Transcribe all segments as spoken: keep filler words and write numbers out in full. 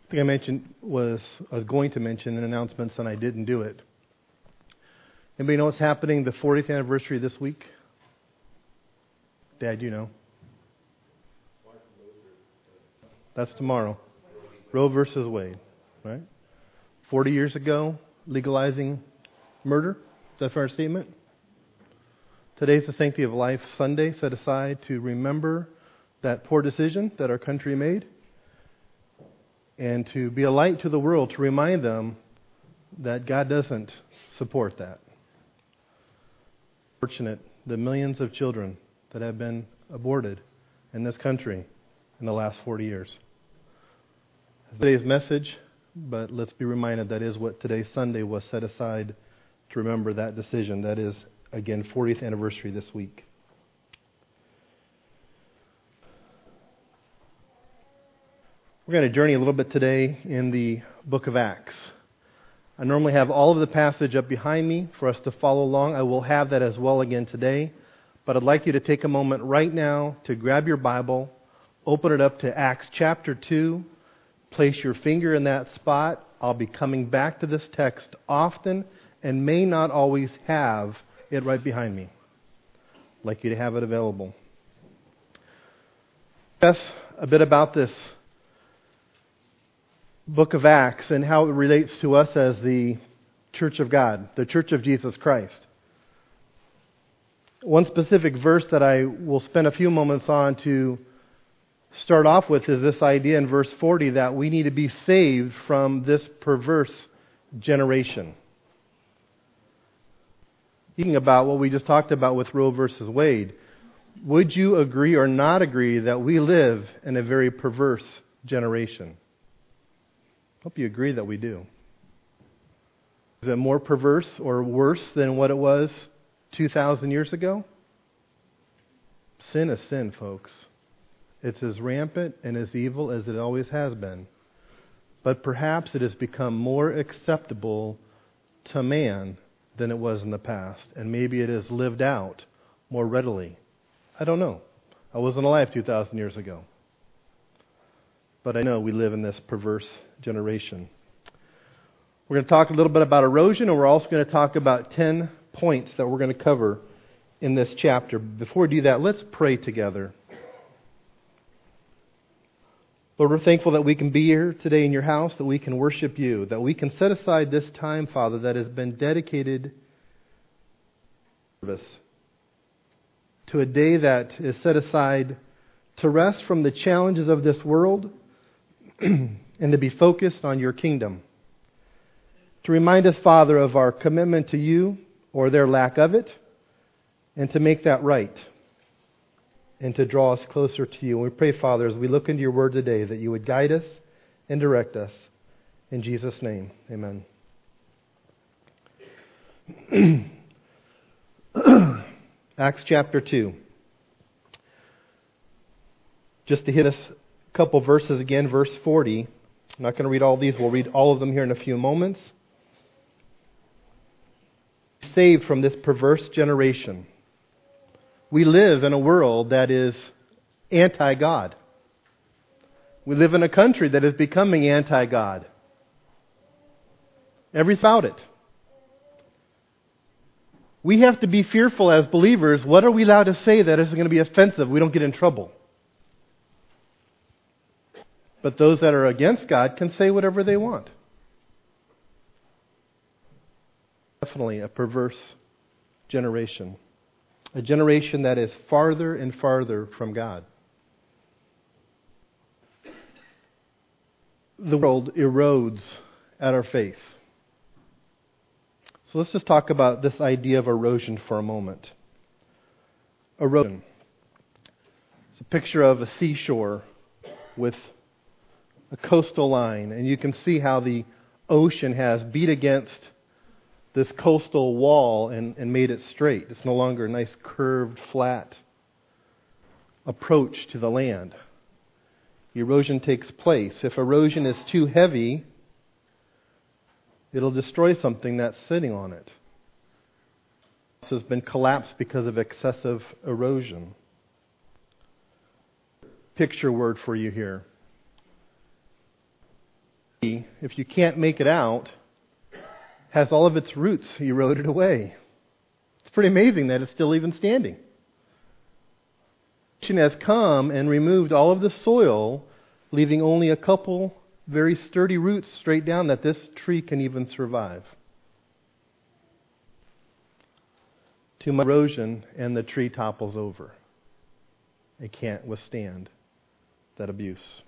I think I mentioned was I was going to mention in announcements and I didn't do it. Anybody know what's happening the fortieth anniversary this week? Dad, you know. That's tomorrow. Roe versus Wade, right? Forty years ago, legalizing murder. Is that a fair statement? Today's the Sanctity of Life Sunday, set aside to remember that poor decision that our country made and to be a light to the world, to remind them that God doesn't support that. Fortunate the millions of children that have been aborted in this country in the last forty years. Today's message, but let's be reminded that is what today's Sunday was set aside to remember that decision. That is, again, fortieth anniversary this week. We're going to journey a little bit today in the book of Acts. I normally have all of the passage up behind me for us to follow along. I will have that as well again today. But I'd like you to take a moment right now to grab your Bible, open it up to Acts chapter two, place your finger in that spot. I'll be coming back to this text often and may not always have it right behind me. I'd like you to have it available. Yes, a bit about this book of Acts and how it relates to us as the Church of God, the Church of Jesus Christ. One specific verse that I will spend a few moments on to start off with is this idea in verse forty that we need to be saved from this perverse generation. Thinking about what we just talked about with Roe versus Wade, would you agree or not agree that we live in a very perverse generation? Hope you agree that we do. Is it more perverse or worse than what it was two thousand years ago? Sin is sin, folks. It's as rampant and as evil as it always has been. But perhaps it has become more acceptable to man than it was in the past. And maybe it is lived out more readily. I don't know. I wasn't alive two thousand years ago. But I know we live in this perverse generation. We're going to talk a little bit about erosion, and we're also going to talk about ten points that we're going to cover in this chapter. Before we do that, let's pray together. Lord, we're thankful that we can be here today in your house, that we can worship you, that we can set aside this time, Father, that has been dedicated to a day that is set aside to rest from the challenges of this world and to be focused on your kingdom. To remind us, Father, of our commitment to you or their lack of it, and to make that right, and to draw us closer to you. And we pray, Father, as we look into your word today, that you would guide us and direct us. In Jesus' name, amen. Acts chapter two. Just to hit us a couple verses again, verse forty. I'm not going to read all these. We'll read all of them here in a few moments. Saved from this perverse generation. We live in a world that is anti-God. We live in a country that is becoming anti-God. Everything about it. We have to be fearful as believers. What are we allowed to say that isn't going to be offensive? We don't get in trouble. But those that are against God can say whatever they want. Definitely a perverse generation. A generation that is farther and farther from God. The world erodes at our faith. So let's just talk about this idea of erosion for a moment. Erosion. It's a picture of a seashore with a coastal line, and you can see how the ocean has beat against this coastal wall and, and made it straight. It's no longer a nice curved, flat approach to the land. Erosion takes place. If erosion is too heavy, it'll destroy something that's sitting on it. This has been collapsed because of excessive erosion. Picture word for you here. if you can't make it out, has all of its roots eroded away. It's pretty amazing that it's still even standing. The ocean has come and removed all of the soil, leaving only a couple very sturdy roots straight down that this tree can even survive. Too much erosion and the tree topples over. It can't withstand that abuse.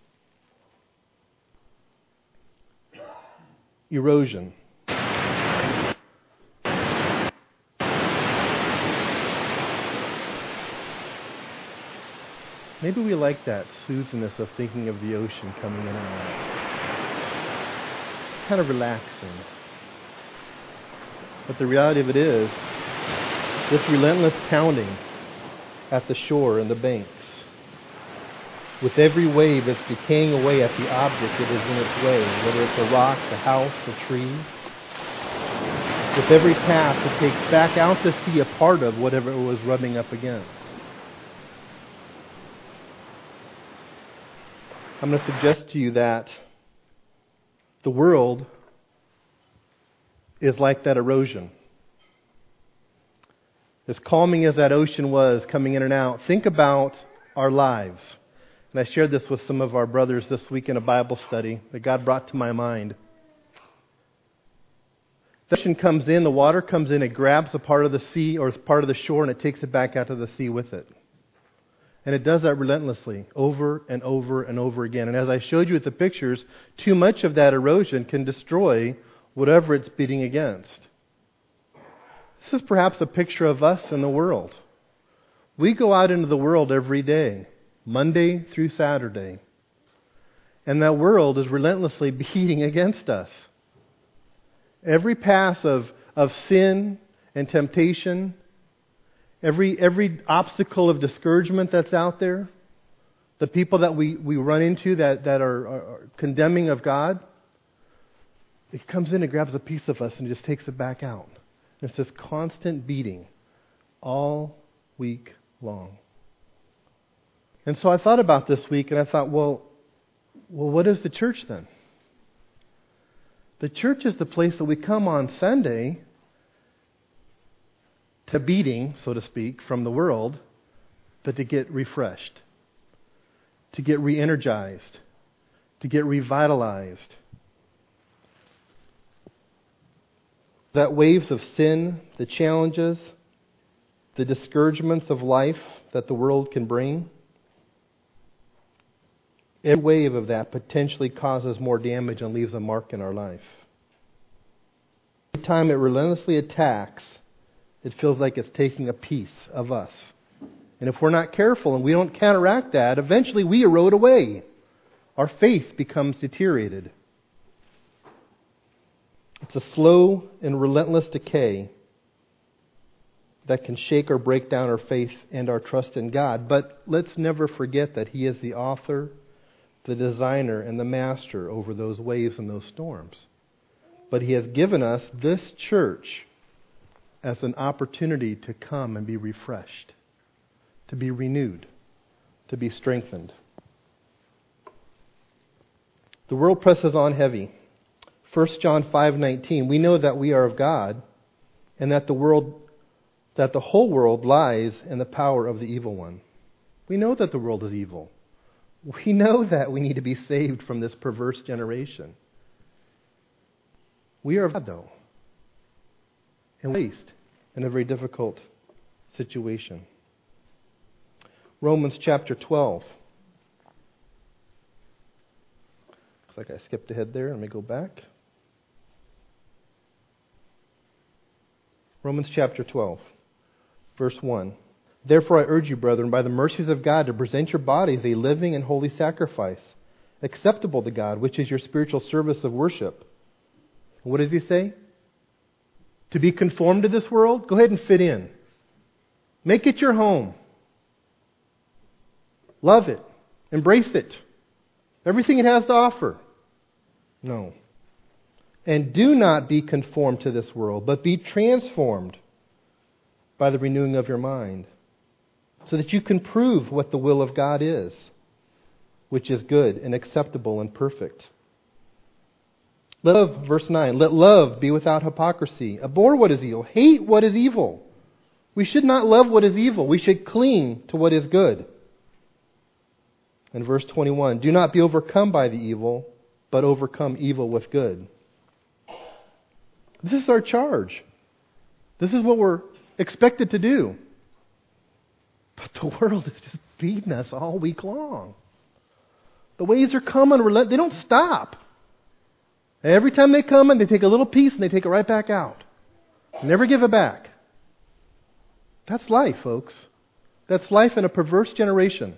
Erosion. Maybe we like that soothingness of thinking of the ocean coming in and out. It's kind of relaxing. But the reality of it is, this relentless pounding at the shore and the banks, with every wave that's decaying away at the object that is in its way, whether it's a rock, a house, a tree, with every path it takes back out to sea a part of whatever it was rubbing up against. I'm going to suggest to you that the world is like that erosion. As calming as that ocean was coming in and out, think about our lives. And I shared this with some of our brothers this week in a Bible study that God brought to my mind. The ocean comes in, the water comes in, it grabs a part of the sea or part of the shore and it takes it back out to the sea with it. And it does that relentlessly, over and over and over again. And as I showed you with the pictures, too much of that erosion can destroy whatever it's beating against. This is perhaps a picture of us in the world. We go out into the world every day, Monday through Saturday. And that world is relentlessly beating against us. Every pass of, of sin and temptation, Every every obstacle of discouragement that's out there, the people that we, we run into that, that are, are condemning of God, it comes in and grabs a piece of us and just takes it back out. And it's this constant beating all week long. And so I thought about this week and I thought, well, well, what is the church then? The church is the place that we come on Sunday to beating, so to speak, from the world, but to get refreshed, to get re-energized, to get revitalized. That waves of sin, the challenges, the discouragements of life that the world can bring, every wave of that potentially causes more damage and leaves a mark in our life. Every time it relentlessly attacks, it feels like it's taking a piece of us. And if we're not careful and we don't counteract that, eventually we erode away. Our faith becomes deteriorated. It's a slow and relentless decay that can shake or break down our faith and our trust in God. But let's never forget that He is the author, the designer, and the master over those waves and those storms. But He has given us this church as an opportunity to come and be refreshed, to be renewed, to be strengthened. The world presses on heavy. First John five nineteen, we know that we are of God, and that the world, that the whole world lies in the power of the evil one. We know that the world is evil. We know that we need to be saved from this perverse generation. We are of God, though, and placed in a very difficult situation. Romans chapter twelve. Looks like I skipped ahead there. Let me go back. Romans chapter twelve, verse one. Therefore I urge you, brethren, by the mercies of God, to present your bodies a living and holy sacrifice, acceptable to God, which is your spiritual service of worship. What does he say? To be conformed to this world? Go ahead and fit in. Make it your home. Love it. Embrace it. Everything it has to offer. No. And do not be conformed to this world, but be transformed by the renewing of your mind, so that you can prove what the will of God is, which is good and acceptable and perfect. Let love, verse nine, let love be without hypocrisy. Abhor what is evil. Hate what is evil. We should not love what is evil. We should cling to what is good. And verse twenty-one, do not be overcome by the evil, but overcome evil with good. This is our charge. This is what we're expected to do. But the world is just beating us all week long. The waves are coming. They don't stop. Every time they come in, they take a little piece and they take it right back out. They never give it back. That's life, folks. That's life in a perverse generation.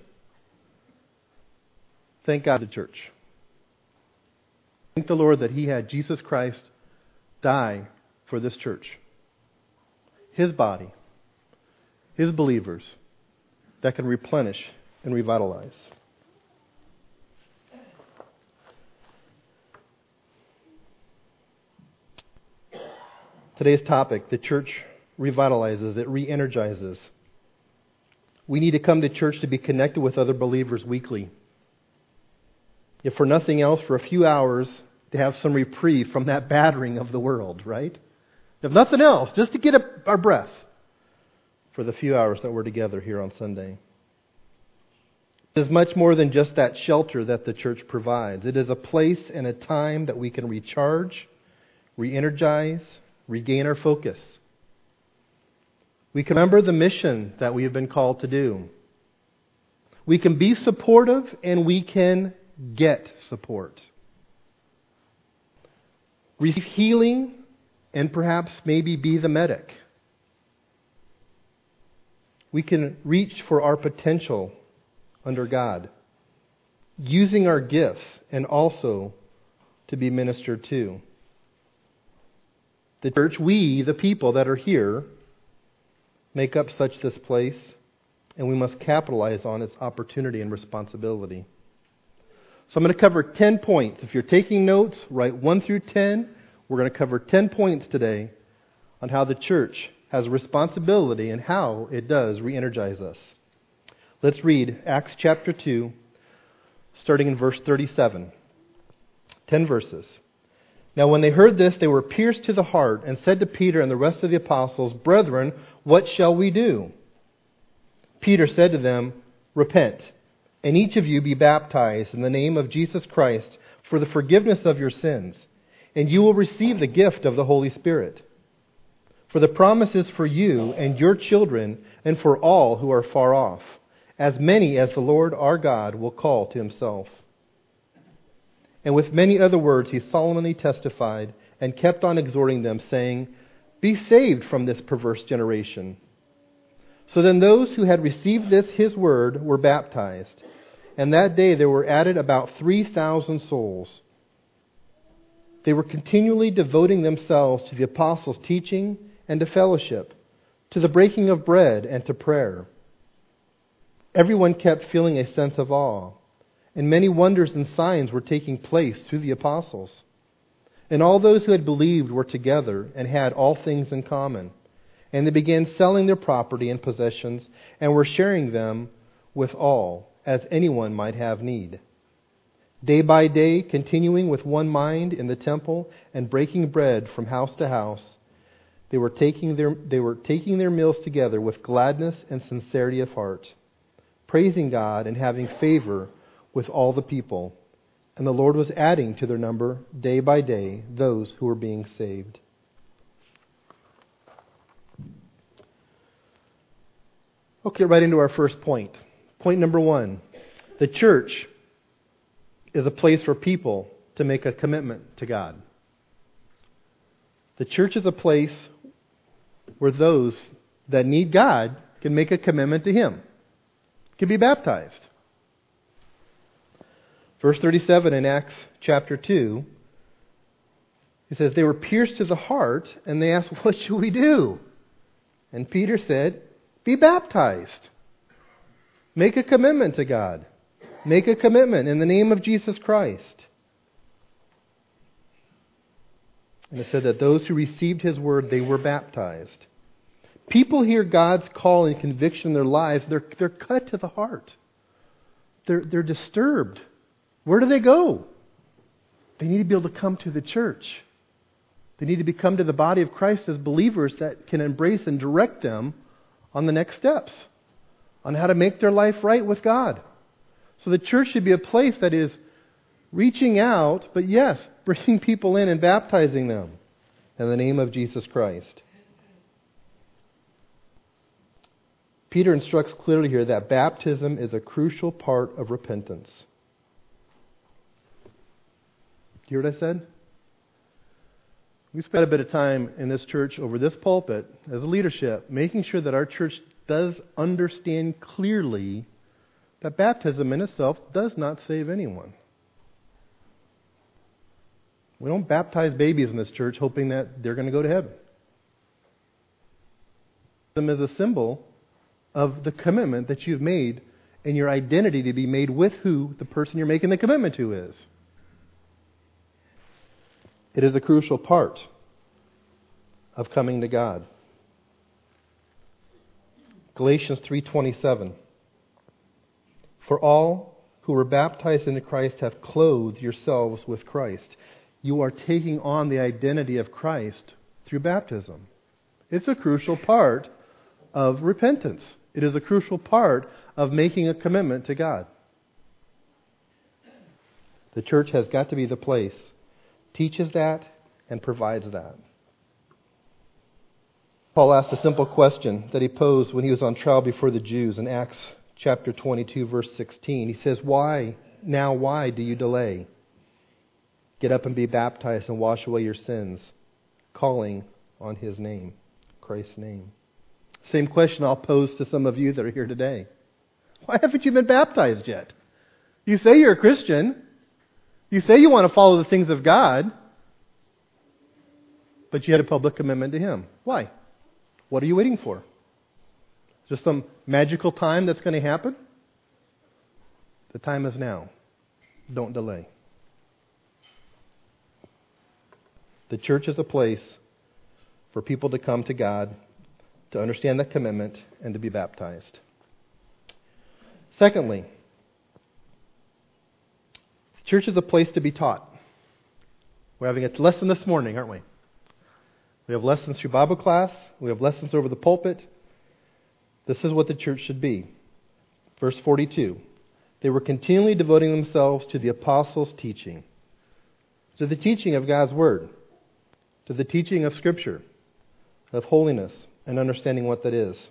Thank God, the church. Thank the Lord that He had Jesus Christ die for this church. His body, His believers that can replenish and revitalize. Today's topic, the church revitalizes, it re-energizes. We need to come to church to be connected with other believers weekly. If for nothing else, for a few hours, to have some reprieve from that battering of the world, right? If nothing else, just to get our breath for the few hours that we're together here on Sunday. It is much more than just that shelter that the church provides. It is a place and a time that we can recharge, re-energize, regain our focus. We can remember the mission that we have been called to do. We can be supportive and we can get support. Receive healing and perhaps maybe be the medic. We can reach for our potential under God, using our gifts and also to be ministered to. The church, we, the people that are here, make up such this place, and we must capitalize on its opportunity and responsibility. So I'm going to cover ten points. If you're taking notes, write one through ten. We're going to cover ten points today on how the church has a responsibility and how it does re-energize us. Let's read Acts chapter two, starting in verse thirty-seven. Ten verses. Now when they heard this, they were pierced to the heart and said to Peter and the rest of the apostles, Brethren, what shall we do? Peter said to them, Repent, and each of you be baptized in the name of Jesus Christ for the forgiveness of your sins, and you will receive the gift of the Holy Spirit. For the promise is for you and your children and for all who are far off, as many as the Lord our God will call to Himself. And with many other words he solemnly testified and kept on exhorting them, saying, Be saved from this perverse generation. So then those who had received this his word were baptized, and that day there were added about three thousand souls. They were continually devoting themselves to the apostles' teaching and to fellowship, to the breaking of bread and to prayer. Everyone kept feeling a sense of awe, and many wonders and signs were taking place through the apostles. And all those who had believed were together and had all things in common. And they began selling their property and possessions and were sharing them with all, as anyone might have need. Day by day, continuing with one mind in the temple and breaking bread from house to house, they were taking their, they were taking their meals together with gladness and sincerity of heart, praising God and having favor with all the people. And the Lord was adding to their number day by day those who were being saved. Okay, right into our first point. Point number one. The church is a place for people to make a commitment to God. The church is a place where those that need God can make a commitment to Him, can be baptized. Verse thirty-seven in Acts chapter two, it says, They were pierced to the heart, and they asked, What should we do? And Peter said, Be baptized. Make a commitment to God. Make a commitment in the name of Jesus Christ. And it said that those who received His word, they were baptized. People hear God's call and conviction in their lives, they're, they're cut to the heart. They're, they're disturbed. Where do they go? They need to be able to come to the church. They need to become to the body of Christ as believers that can embrace and direct them on the next steps, on how to make their life right with God. So the church should be a place that is reaching out, but yes, bringing people in and baptizing them in the name of Jesus Christ. Peter instructs clearly here that baptism is a crucial part of repentance. Do you hear what I said? We spent a bit of time in this church over this pulpit as a leadership, making sure that our church does understand clearly that baptism in itself does not save anyone. We don't baptize babies in this church hoping that they're going to go to heaven. Baptism is a symbol of the commitment that you've made and your identity to be made with who the person you're making the commitment to is. It is a crucial part of coming to God. Galatians three twenty-seven. For all who were baptized into Christ have clothed yourselves with Christ. You are taking on the identity of Christ through baptism. It's a crucial part of repentance. It is a crucial part of making a commitment to God. The church has got to be the place, teaches that, and provides that. Paul asked a simple question that he posed when he was on trial before the Jews in Acts chapter twenty-two, verse sixteen. He says, Why, now why do you delay? Get up and be baptized and wash away your sins, calling on His name, Christ's name. Same question I'll pose to some of you that are here today. Why haven't you been baptized yet? You say you're a Christian. You say you want to follow the things of God. But you had a public commitment to Him. Why? What are you waiting for? Just some magical time that's going to happen? The time is now. Don't delay. The church is a place for people to come to God, to understand that commitment, and to be baptized. Secondly, the church is a place to be taught. We're having a lesson this morning, aren't we? We have lessons through Bible class. We have lessons over the pulpit. This is what the church should be. Verse forty-two. They were continually devoting themselves to the apostles' teaching, to the teaching of God's Word, to the teaching of Scripture, of holiness, and understanding what that is.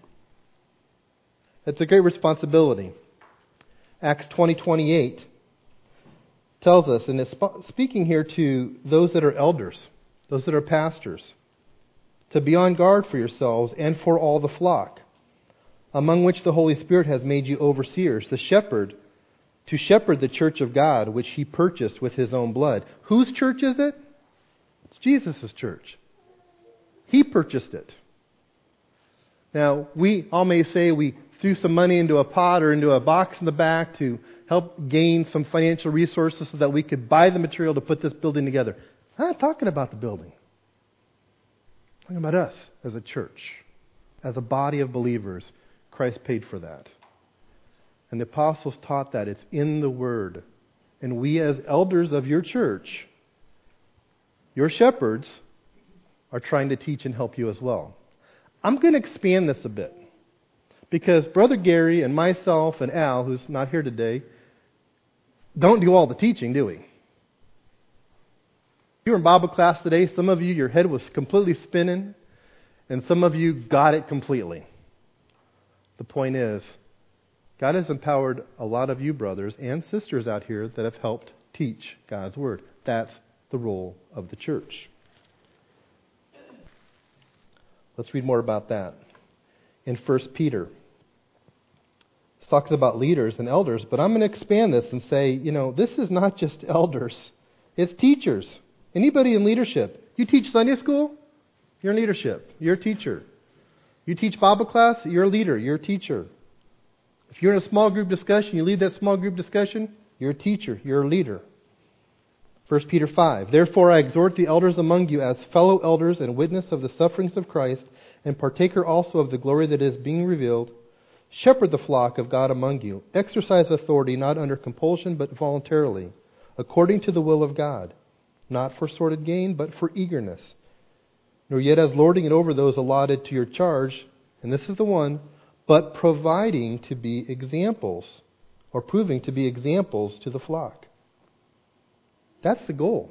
It's a great responsibility. Acts twenty twenty-eight tells us, and it's speaking here to those that are elders, those that are pastors, to be on guard for yourselves and for all the flock, among which the Holy Spirit has made you overseers, the shepherd, to shepherd the church of God, which He purchased with His own blood. Whose church is it? It's Jesus' church. He purchased it. Now, we all may say we threw some money into a pot or into a box in the back to help gain some financial resources so that we could buy the material to put this building together. I'm not talking about the building. I'm talking about us as a church, as a body of believers. Christ paid for that. And the apostles taught that. It's in the Word. And we as elders of your church, your shepherds, are trying to teach and help you as well. I'm going to expand this a bit. Because Brother Gary and myself and Al, who's not here today, don't do all the teaching, do we? You were in Bible class today. Some of you, your head was completely spinning. And some of you got it completely. The point is, God has empowered a lot of you brothers and sisters out here that have helped teach God's Word. That's the role of the church. Let's read more about that. In First Peter, it talks about leaders and elders, but I'm going to expand this and say, you know, this is not just elders. It's teachers. Anybody in leadership. You teach Sunday school? You're in leadership. You're a teacher. You teach Bible class? You're a leader. You're a teacher. If you're in a small group discussion, you lead that small group discussion, you're a teacher. You're a leader. First Peter five. Therefore I exhort the elders among you as fellow elders and witness of the sufferings of Christ, and partaker also of the glory that is being revealed. Shepherd the flock of God among you. Exercise authority not under compulsion but voluntarily, according to the will of God, not for sordid gain, but for eagerness, nor yet as lording it over those allotted to your charge, and this is the one, but providing to be examples, or proving to be examples to the flock. That's the goal.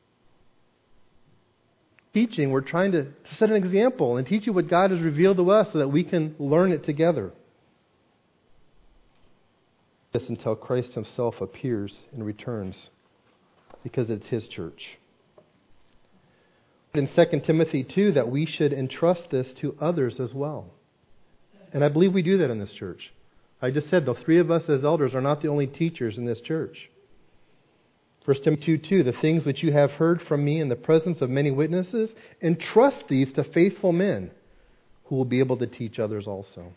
Teaching, we're trying to set an example and teach you what God has revealed to us so that we can learn it together. This until Christ himself appears and returns, because it's his church. In Second Timothy two, that we should entrust this to others as well. And I believe we do that in this church. I just said the three of us as elders are not the only teachers in this church. First Timothy two two, the things which you have heard from me in the presence of many witnesses, entrust these to faithful men who will be able to teach others also.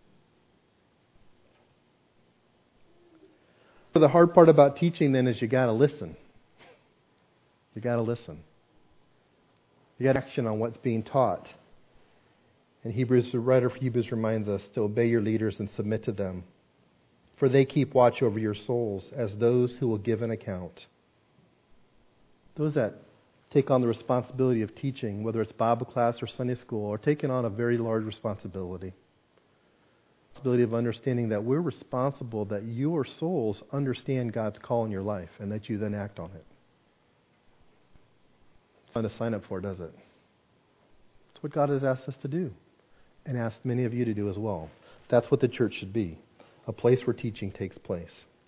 So the hard part about teaching then is you got to listen. You got to listen. You got action on what's being taught. And Hebrews, the writer of Hebrews reminds us to obey your leaders and submit to them, for they keep watch over your souls as those who will give an account. Those that take on the responsibility of teaching, whether it's Bible class or Sunday school, are taking on a very large responsibility. Responsibility of understanding that we're responsible that your souls understand God's call in your life and that you then act on it. It's not to sign up for, does it? It's what God has asked us to do and asked many of you to do as well. That's what the church should be, a place where teaching takes place.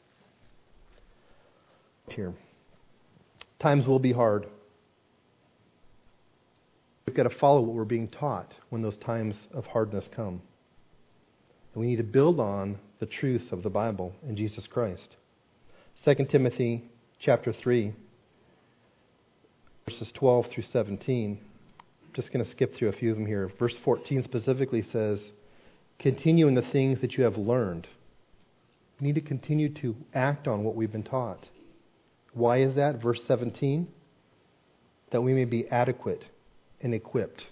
Here. Times will be hard. We've got to follow what we're being taught when those times of hardness come. And we need to build on the truths of the Bible and Jesus Christ. Second Timothy chapter three, verses twelve through seventeen. I'm just going to skip through a few of them here. Verse fourteen specifically says, continue in the things that you have learned. We need to continue to act on what we've been taught. Why is that? Verse seventeen, that we may be adequate and equipped.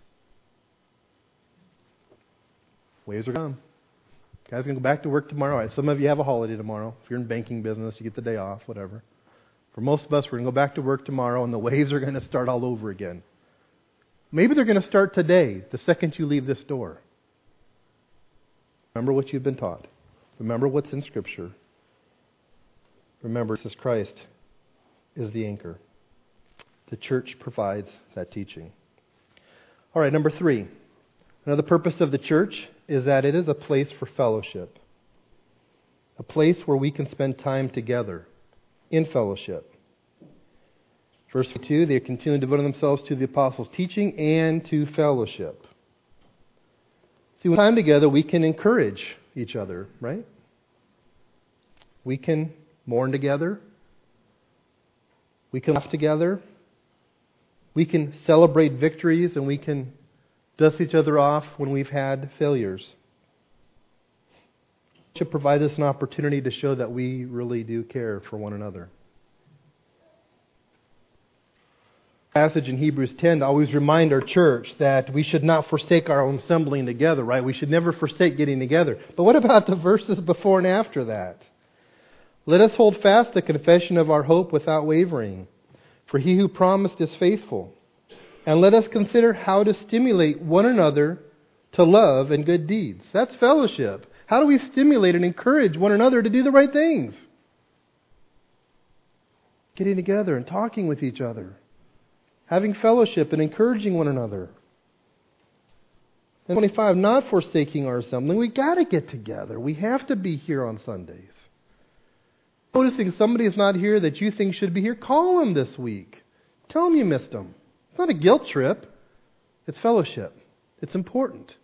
Waves are gone. Guys going to go back to work tomorrow. All right, some of you have a holiday tomorrow. If you're in banking business, you get the day off, whatever. For most of us, we're going to go back to work tomorrow, and the waves are going to start all over again. Maybe they're going to start today, the second you leave this door. Remember what you've been taught. Remember what's in Scripture. Remember, Jesus Christ is the anchor. The church provides that teaching. All right, number three. Another purpose of the church is that it is a place for fellowship. A place where we can spend time together in fellowship. Verse two, they continue devoting themselves to the apostles' teaching and to fellowship. See, when time together, we can encourage each other, right? We can mourn together. We can laugh together. We can celebrate victories, and we can dust each other off when we've had failures. It should provide us an opportunity to show that we really do care for one another. Passage in Hebrews ten to always remind our church that we should not forsake our own assembling together, right? We should never forsake getting together. But what about the verses before and after that? Let us hold fast the confession of our hope without wavering, for he who promised is faithful. And let us consider how to stimulate one another to love and good deeds. That's fellowship. How do we stimulate and encourage one another to do the right things? Getting together and talking with each other. Having fellowship and encouraging one another. And twenty-five, not forsaking our assembling. We got to get together. We have to be here on Sundays. Noticing somebody is not here that you think should be here, call them this week. Tell them you missed them. It's not a guilt trip. It's fellowship. It's important.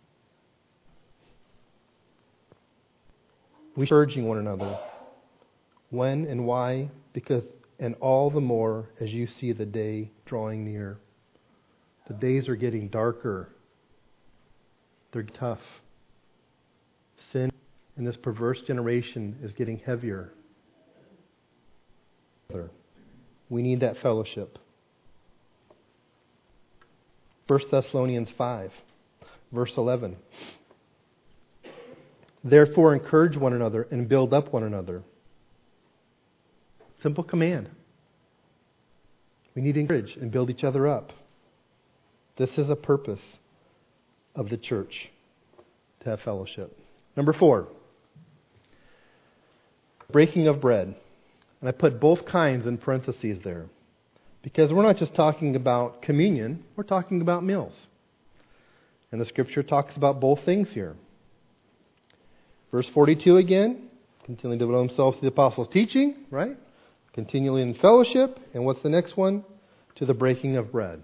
We're encouraging one another. When and why? Because, and all the more as you see the day drawing near. The days are getting darker. They're tough. Sin in this perverse generation is getting heavier. We need that fellowship. First Thessalonians five, verse eleven. Therefore encourage one another and build up one another. Simple command. We need to encourage and build each other up. This is a purpose of the church, to have fellowship. Number four, breaking of bread. And I put both kinds in parentheses there. Because we're not just talking about communion, we're talking about meals. And the Scripture talks about both things here. Verse forty-two again, continually devote themselves to the apostles' teaching, right? Continually in fellowship. And what's the next one? To the breaking of bread.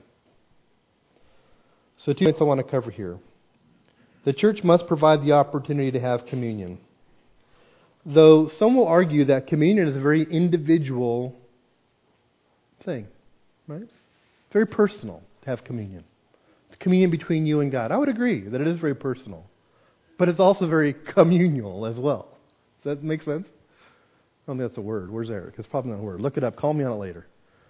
So two points I want to cover here. The church must provide the opportunity to have communion. Though some will argue that communion is a very individual thing, right? Very personal to have communion. It's communion between you and God. I would agree that it is very personal. But it's also very communal as well. Does that make sense? I don't think that's a word. Where's Eric? It's probably not a word. Look it up. Call me on it later.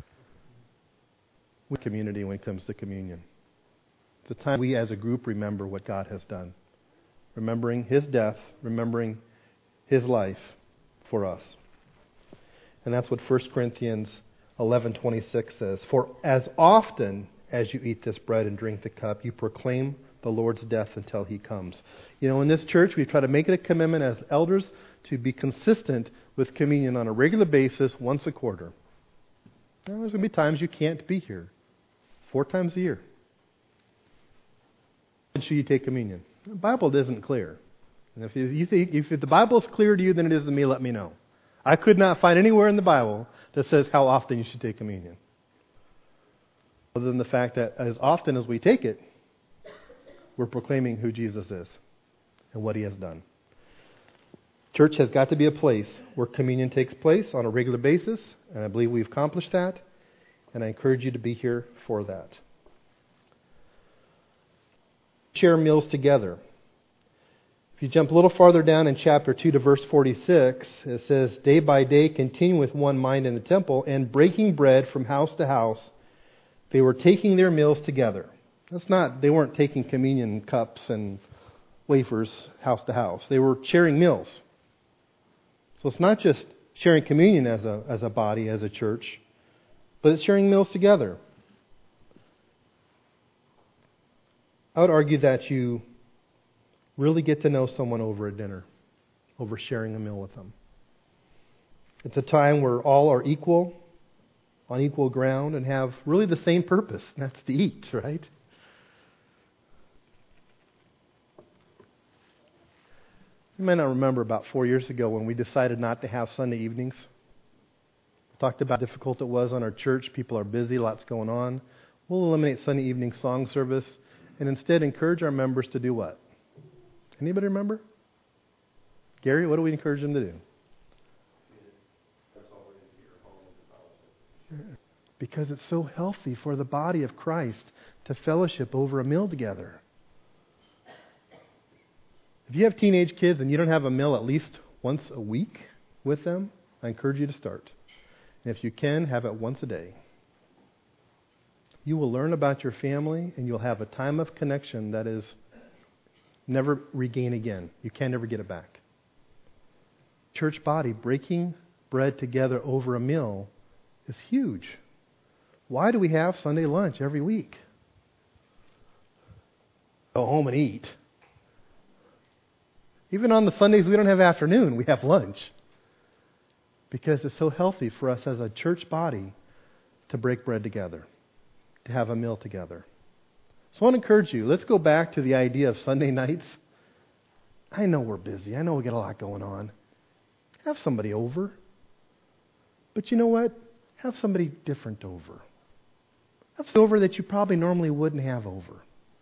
With community when it comes to communion. It's a time we as a group remember what God has done. Remembering His death, remembering His life for us. And that's what First Corinthians eleven twenty-six says. For as often as you eat this bread and drink the cup, you proclaim the Lord's death until He comes. You know, in this church, we try to make it a commitment as elders to be consistent with communion on a regular basis once a quarter. Now, there's going to be times you can't be here. Four times a year. When should you take communion? The Bible isn't clear. And if you think, if the Bible is clear to you than it is to me, let me know. I could not find anywhere in the Bible that says how often you should take communion. Other than the fact that as often as we take it, we're proclaiming who Jesus is and what He has done. Church has got to be a place where communion takes place on a regular basis, and I believe we've accomplished that, and I encourage you to be here for that. Share meals together. If you jump a little farther down in chapter two to verse forty-six, it says, day by day continue with one mind in the temple, and breaking bread from house to house, they were taking their meals together. That's not, they weren't taking communion cups and wafers house to house. They were sharing meals. So it's not just sharing communion as a as a body, as a church, but it's sharing meals together. I would argue that you really get to know someone over a dinner, over sharing a meal with them. It's a time where all are equal, on equal ground, and have really the same purpose, and that's to eat, right? You may not remember about four years ago when we decided not to have Sunday evenings. We talked about how difficult it was on our church. People are busy, lots going on. We'll eliminate Sunday evening song service and instead encourage our members to do what? Anybody remember? Gary, what do we encourage them to do? Because it's so healthy for the body of Christ to fellowship over a meal together. If you have teenage kids and you don't have a meal at least once a week with them, I encourage you to start. And if you can, have it once a day. You will learn about your family and you'll have a time of connection that is never regain again. You can never get it back. Church body, breaking bread together over a meal is huge. Why do we have Sunday lunch every week? Go home and eat. Even on the Sundays we don't have afternoon, we have lunch. Because it's so healthy for us as a church body to break bread together, to have a meal together. So I want to encourage you, let's go back to the idea of Sunday nights. I know we're busy. I know we got a lot going on. Have somebody over. But you know what? Have somebody different over. Have somebody over that you probably normally wouldn't have over.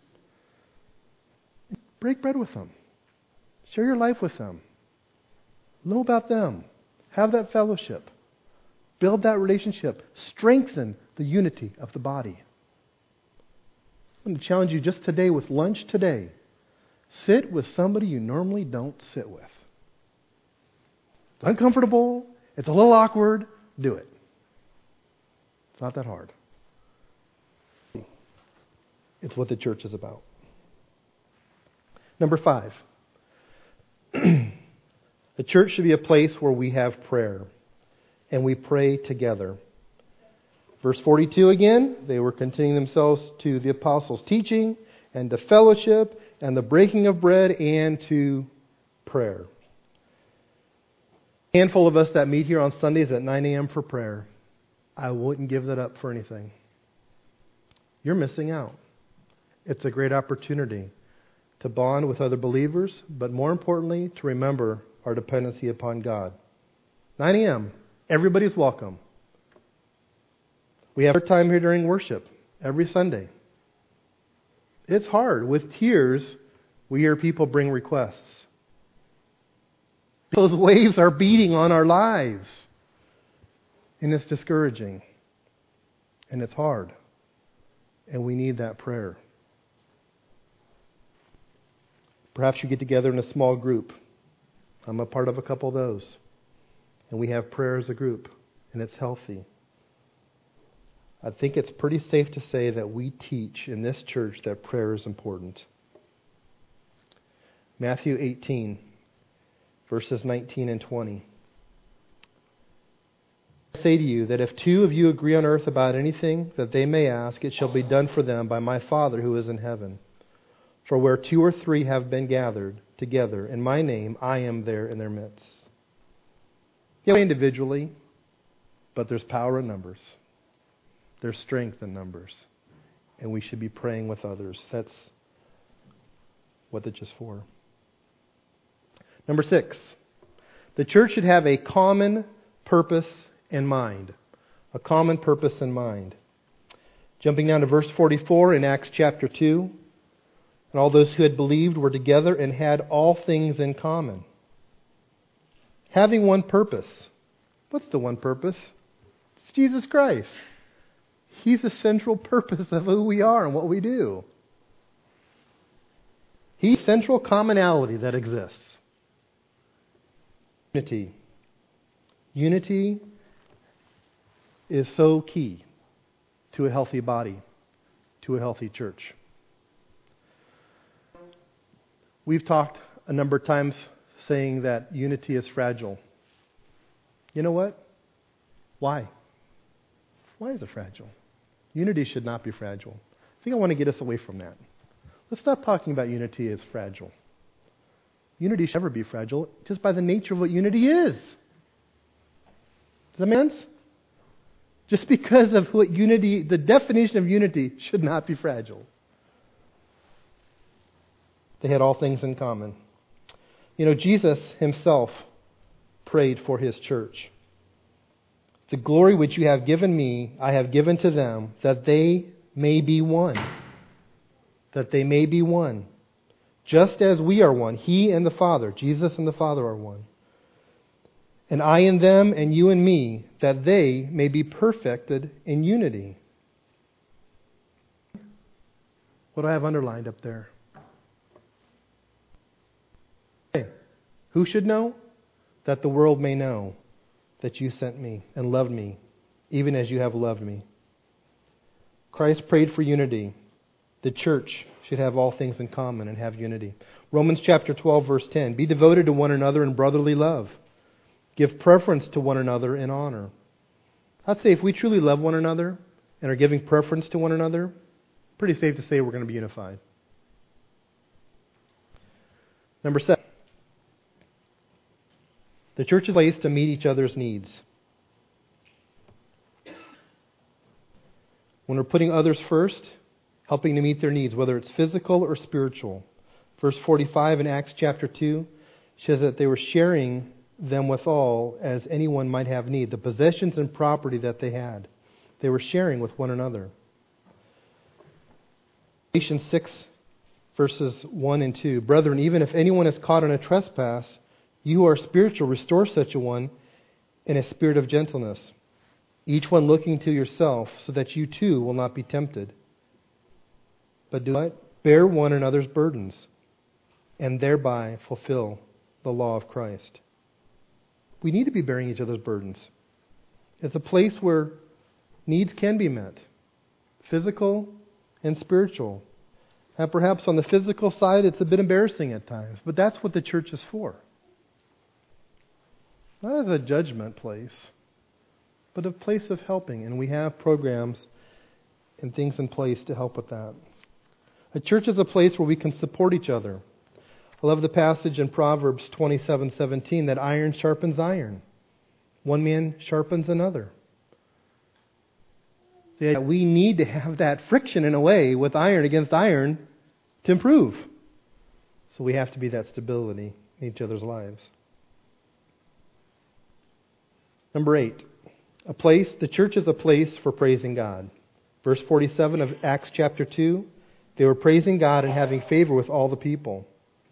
Break bread with them. Share your life with them. Know about them. Have that fellowship. Build that relationship. Strengthen the unity of the body. I'm going to challenge you just today with lunch today. Sit with somebody you normally don't sit with. It's uncomfortable. It's a little awkward. Do it. It's not that hard. It's what the church is about. Number five. The church should be a place where we have prayer. and we pray together. Verse forty-two again, they were continuing themselves to the apostles' teaching and to fellowship and the breaking of bread and to prayer. A handful of us that meet here on Sundays at nine a.m. for prayer. I wouldn't give that up for anything. You're missing out. It's a great opportunity to bond with other believers, but more importantly, to remember our dependency upon God. nine a.m. Everybody's welcome. We have our time here during worship every Sunday. It's hard. With tears, we hear people bring requests. Those waves are beating on our lives. And it's discouraging. And it's hard. And we need that prayer. Perhaps you get together in a small group. I'm a part of a couple of those. And we have prayer as a group. And it's healthy. I think it's pretty safe to say that we teach in this church that prayer is important. Matthew eighteen, verses nineteen and twenty. I say to you that if two of you agree on earth about anything that they may ask, it shall be done for them by my Father who is in heaven. For where two or three have been gathered together in my name, I am there in their midst. Yeah, individually, but there's power in numbers. There's strength in numbers. And we should be praying with others. That's what it's just for. Number six, the church should have a common purpose in mind. A common purpose in mind. Jumping down to verse forty-four in Acts chapter two. And all those who had believed were together and had all things in common. Having one purpose. What's the one purpose? It's Jesus Christ. He's the central purpose of who we are and what we do. He's the central commonality that exists. Unity. Unity is so key to a healthy body, to a healthy church. We've talked a number of times saying that unity is fragile. You know what? Why? Why is it fragile? Unity should not be fragile. I think I want to get us away from that. Let's stop talking about unity as fragile. Unity should never be fragile just by the nature of what unity is. Does that make sense? Just because of what unity, the definition of unity should not be fragile. They had all things in common. You know, Jesus himself prayed for his church. The glory which you have given me, I have given to them, that they may be one. That they may be one. Just as we are one. He and the Father. Jesus and the Father are one. And I in them and you in me, that they may be perfected in unity. What do I have underlined up there? Hey, who should know? That the world may know that you sent me and loved me, even as you have loved me. Christ prayed for unity. The church should have all things in common and have unity. Romans chapter twelve, verse ten. Be devoted to one another in brotherly love. Give preference to one another in honor. I'd say if we truly love one another and are giving preference to one another, pretty safe to say we're going to be unified. Number seven. The church is a place to meet each other's needs. When we're putting others first, helping to meet their needs, whether it's physical or spiritual. Verse forty-five in Acts chapter two says that they were sharing them with all as anyone might have need. The possessions and property that they had, they were sharing with one another. Galatians six verses one and two. Brethren, even if anyone is caught in a trespass, you who are spiritual, restore such a one in a spirit of gentleness, each one looking to yourself, so that you too will not be tempted. But do what? Bear one another's burdens, and thereby fulfill the law of Christ. We need to be bearing each other's burdens. It's a place where needs can be met, physical and spiritual. And perhaps on the physical side, it's a bit embarrassing at times, but that's what the church is for. Not as a judgment place, but a place of helping. And we have programs and things in place to help with that. A church is a place where we can support each other. I love the passage in Proverbs twenty-seven seventeen that iron sharpens iron. One man sharpens another. That we need to have that friction in a way with iron against iron to improve. So we have to be that stability in each other's lives. Number eight, a place, the church is a place for praising God. Verse forty-seven of Acts chapter two, they were praising God and having favor with all the people.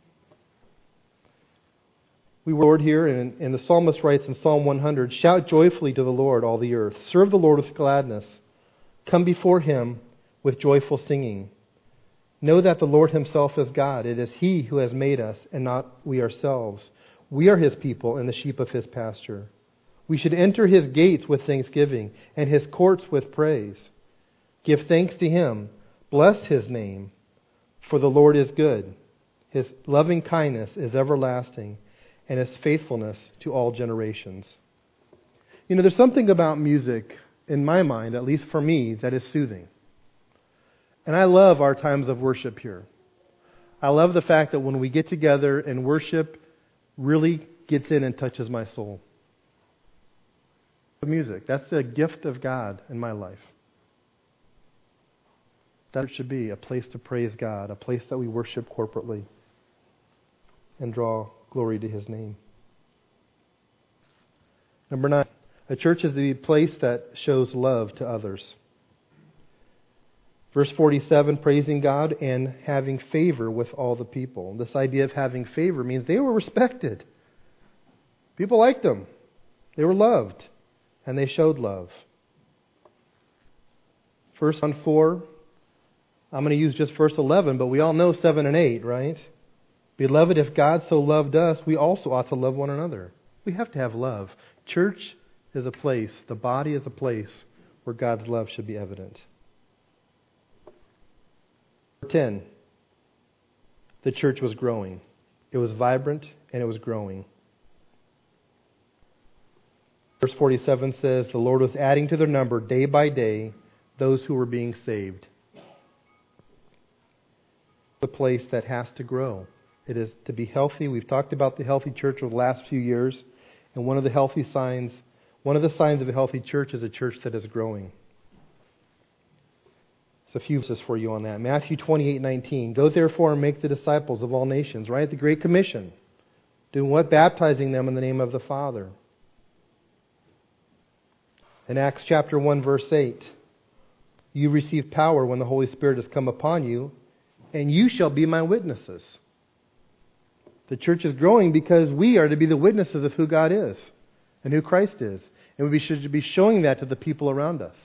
We were Lord here, and, and the psalmist writes in Psalm one hundred, shout joyfully to the Lord, all the earth. Serve the Lord with gladness. Come before Him with joyful singing. Know that the Lord Himself is God. It is He who has made us, and not we ourselves. We are His people and the sheep of His pasture. We should enter His gates with thanksgiving and His courts with praise. Give thanks to Him. Bless His name. For the Lord is good. His loving kindness is everlasting, and His faithfulness to all generations. You know, there's something about music, in my mind, at least for me, that is soothing. And I love our times of worship here. I love the fact that when we get together and worship really gets in and touches my soul. The music, that's the gift of God in my life. That should be a place to praise God, a place that we worship corporately and draw glory to His name. Number nine, a church is the place that shows love to others. Verse forty-seven, praising God and having favor with all the people. This idea of having favor means they were respected. People liked them. They were loved. And they showed love. First John four, I'm going to use just verse eleven, but we all know seven and eight, right? Beloved, if God so loved us, we also ought to love one another. We have to have love. Church is a place, the body is a place where God's love should be evident. Number ten, the church was growing. It was vibrant and it was growing. Verse forty-seven says, the Lord was adding to their number day by day those who were being saved. The place that has to grow. It is to be healthy. We've talked about the healthy church over the last few years. And one of the healthy signs, one of the signs of a healthy church is a church that is growing. There's a few verses for you on that. Matthew twenty-eight nineteen. Go therefore and make the disciples of all nations, right? The Great Commission. Doing what? Baptizing them in the name of the Father. In Acts chapter one verse eight. You receive power when the Holy Spirit has come upon you, and you shall be my witnesses. The church is growing because we are to be the witnesses of who God is and who Christ is. And we should be showing that to the people around us.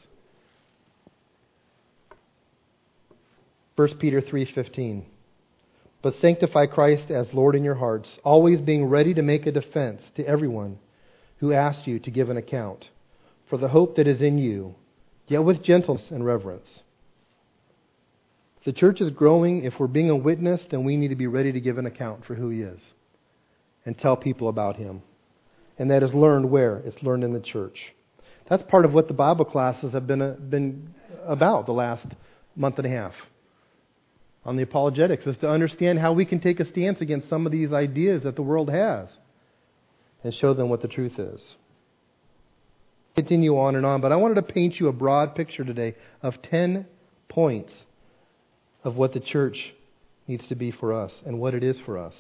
First Peter three fifteen. But sanctify Christ as Lord in your hearts, always being ready to make a defense to everyone who asks you to give an account for the hope that is in you, yet with gentleness and reverence. If the church is growing, if we're being a witness, then we need to be ready to give an account for who He is and tell people about Him. And that is learned where? It's learned in the church. That's part of what the Bible classes have been, uh, been about the last month and a half on the apologetics, is to understand how we can take a stance against some of these ideas that the world has and show them what the truth is. Continue on and on, but I wanted to paint you a broad picture today of ten points of what the church needs to be for us and what it is for us.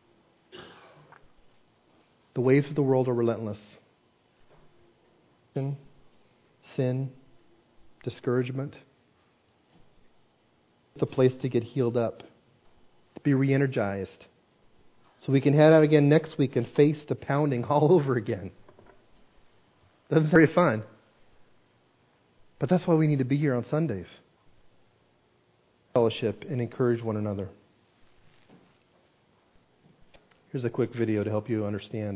The waves of the world are relentless. Sin, discouragement. It's a place to get healed up, to be re-energized, so we can head out again next week and face the pounding all over again. That's very fun. But that's why we need to be here on Sundays. Fellowship and encourage one another. Here's a quick video to help you understand.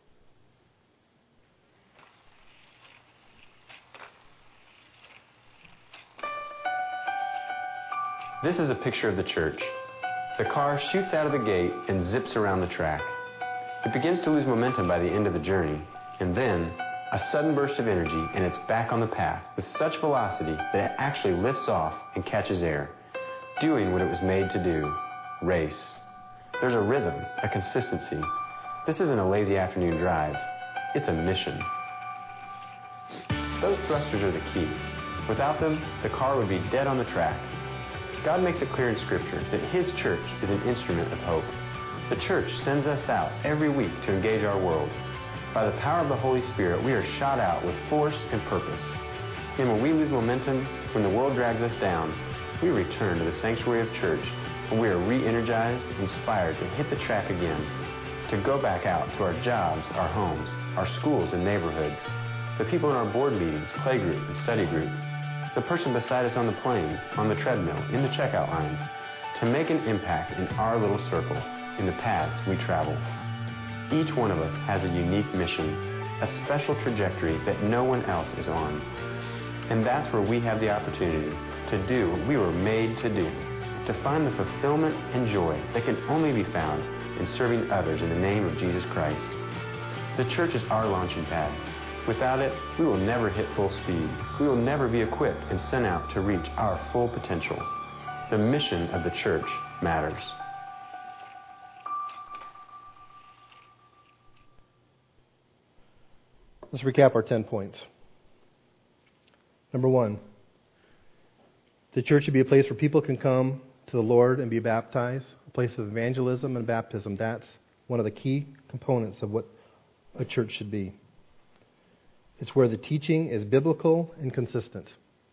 This is a picture of the church. The car shoots out of the gate and zips around the track. It begins to lose momentum by the end of the journey, and then A sudden burst of energy, and it's back on the path with such velocity that it actually lifts off and catches air, doing what it was made to do, race. There's a rhythm, a consistency. This isn't a lazy afternoon drive. It's a mission. Those thrusters are the key. Without them, the car would be dead on the track. God makes it clear in Scripture that His church is an instrument of hope. The church sends us out every week to engage our world. By the power of the Holy Spirit, we are shot out with force and purpose. And when we lose momentum, when the world drags us down, we return to the sanctuary of church, and we are re-energized, inspired to hit the track again, to go back out to our jobs, our homes, our schools and neighborhoods, the people in our board meetings, play group, and study group, the person beside us on the plane, on the treadmill, in the checkout lines, to make an impact in our little circle, in the paths we travel. Each one of us has a unique mission, a special trajectory that no one else is on. And that's where we have the opportunity to do what we were made to do, to find the fulfillment and joy that can only be found in serving others in the name of Jesus Christ. The church is our launching pad. Without it, we will never hit full speed. We will never be equipped and sent out to reach our full potential. The mission of the church matters. Let's recap our ten points. Number one, the church should be a place where people can come to the Lord and be baptized, a place of evangelism and baptism. That's one of the key components of what a church should be. It's where the teaching is biblical and consistent.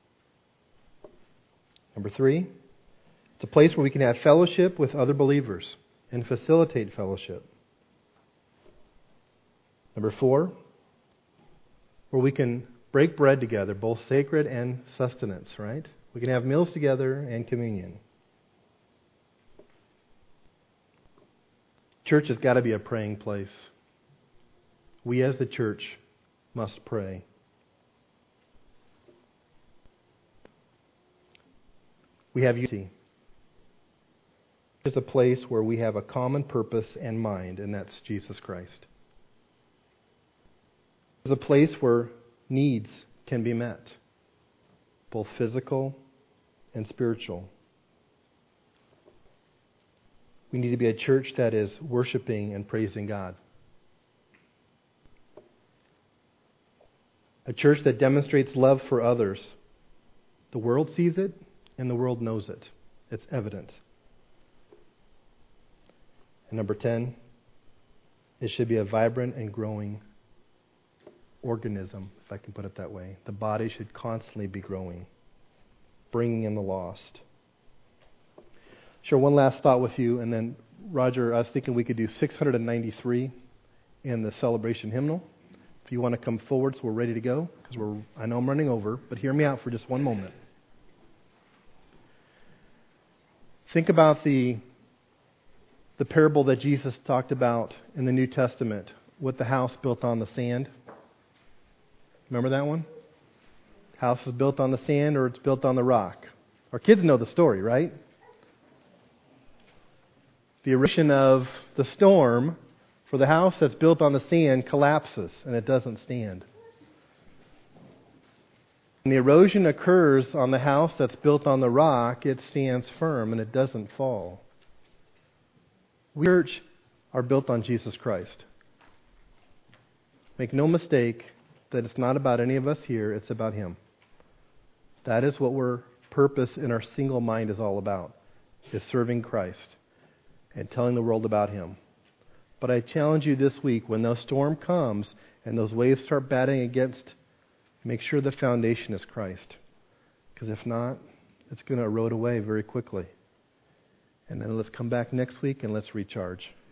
Number three, it's a place where we can have fellowship with other believers and facilitate fellowship. Number four, where we can break bread together, both sacred and sustenance, right? We can have meals together and communion. Church has got to be a praying place. We as the church must pray. We have unity. It's a place where we have a common purpose and mind, and that's Jesus Christ. It's a place where needs can be met, both physical and spiritual. We need to be a church that is worshiping and praising God. A church that demonstrates love for others. The world sees it and the world knows it. It's evident. And number ten, it should be a vibrant and growing organism, if I can put it that way. The body should constantly be growing, bringing in the lost. Sure, one last thought with you, and then, Roger, I was thinking we could do six hundred ninety-three in the celebration hymnal. If you want to come forward so we're ready to go, because we're I know I'm running over, but hear me out for just one moment. Think about the the parable that Jesus talked about in the New Testament with the house built on the sand. Remember that one? House is built on the sand or it's built on the rock. Our kids know the story, right? The erosion of the storm for the house that's built on the sand collapses and it doesn't stand. When the erosion occurs on the house that's built on the rock, it stands firm and it doesn't fall. We, church, are built on Jesus Christ. Make no mistake that it's not about any of us here, it's about Him. That is what our purpose in our single mind is all about, is serving Christ and telling the world about Him. But I challenge you this week, when the storm comes and those waves start batting against, make sure the foundation is Christ. Because if not, it's going to erode away very quickly. And then let's come back next week and let's recharge.